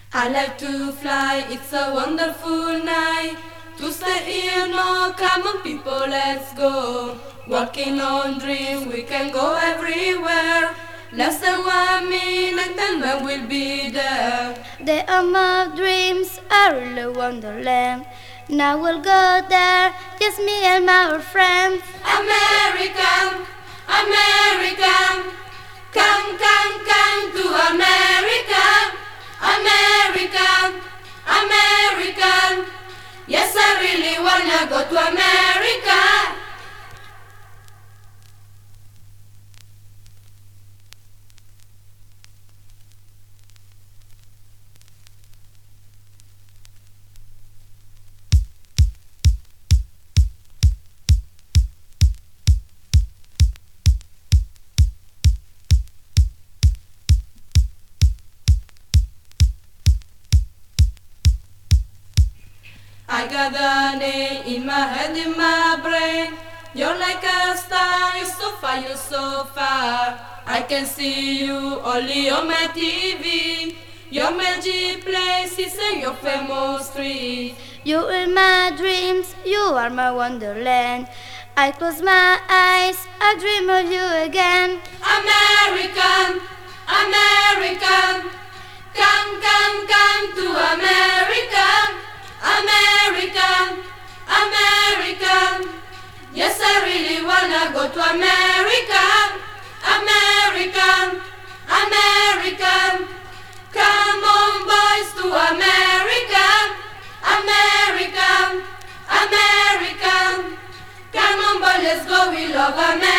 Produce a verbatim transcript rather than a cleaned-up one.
I like to fly, it's a wonderful night. To stay here, no, come on people, let's go. Walking on dreams, we can go everywhere. Less than one minute and then we'll be there. The home of dreams, a real wonderland. Now we'll go there, just me and my friends. American, American, come, come, come to America. American, American, yes I really wanna go to America. I got a name in my head, in my brain. You're like a star, you're so far, you're so far. I can see you only on my T V. Your magic places and your famous street. You in my dreams, you are my wonderland. I close my eyes, I dream of you again. American, American, come, come, come to America. American, American, yes I really wanna go to America. American, American, come on boys to America. American, American, come on boys, let's go, we love America.